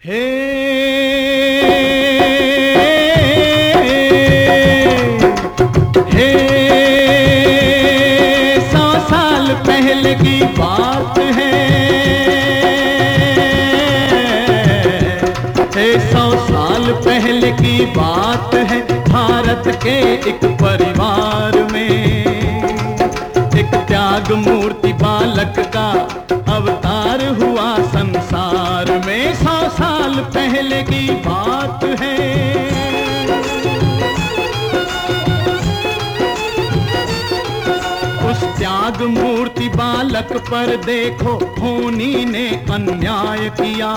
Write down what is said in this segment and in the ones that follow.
हे हे 100 साल पहले की बात है। 100 साल पहले की बात है। भारत के एक परिवार में एक त्याग मूर्ति बालक का अवतार हुआ संसार में। 100 साल पहले की बात है। उस त्याग मूर्ति बालक पर देखो होनी ने अन्याय किया।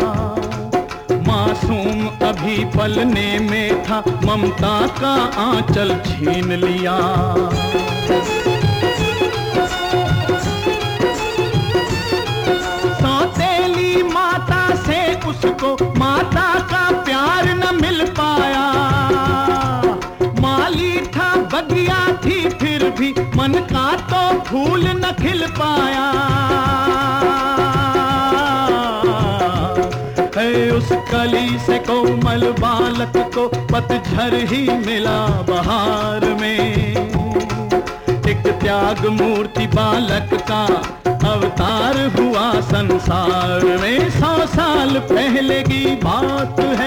मासूम अभी पलने में था, ममता का आंचल छीन लिया। सौतेली माता से उसको माता का प्यार न मिल पाया। माली था बगिया थी फिर भी मन का तो फूल न खिल पाया। उस कली से कोमल बालक को पतझर ही मिला बहार में। एक त्याग मूर्ति बालक का अवतार हुआ संसार में। 100 साल पहले की बात है।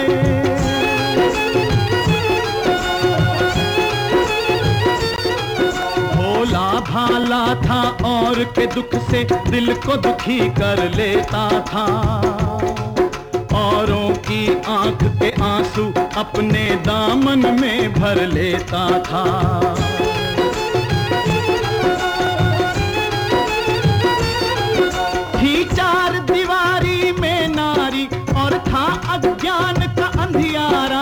भोला भाला था और के दुख से दिल को दुखी कर लेता था। औरों की आंख के आंसू अपने दामन में भर लेता था। थी चार दीवारी में नारी और था अज्ञान का अंधियारा।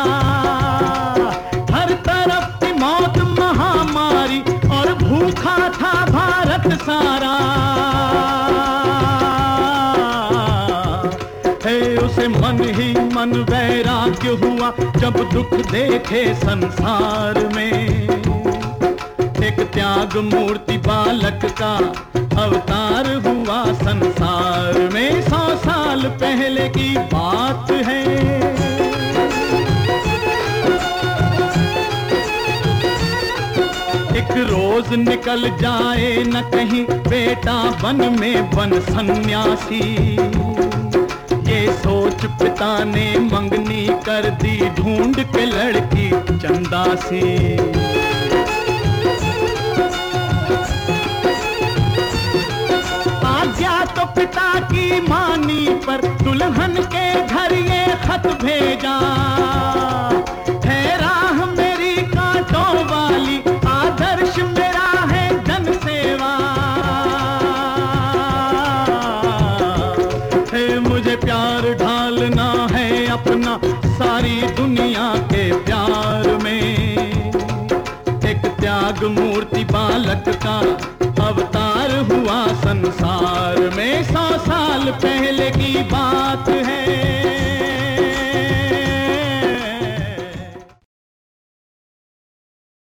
हर तरफ थी मौत महामारी और भूखा था भारत सारा। उसे मन ही मन वैराग्य हुआ जब दुख देखे संसार में। एक त्याग मूर्ति बालक का अवतार हुआ संसार में। 100 साल पहले की बात है। एक रोज निकल जाए न कहीं बेटा वन में बन सन्यासी। ये सोच पिता ने मंगनी कर दी ढूंढ के लड़की चंदासी। आज्ञा तो पिता की मानी पर दुल्हन के घर ये खत भेजा। है राह मेरी कांटों वाली, आदर्श मेरा है जन सेवा। मुझे प्यार ढालना है अपना सारी दुनिया के प्यार में। एक त्याग मूर्ति बालक का अवतार हुआ संसार में। 100 साल पहले की बात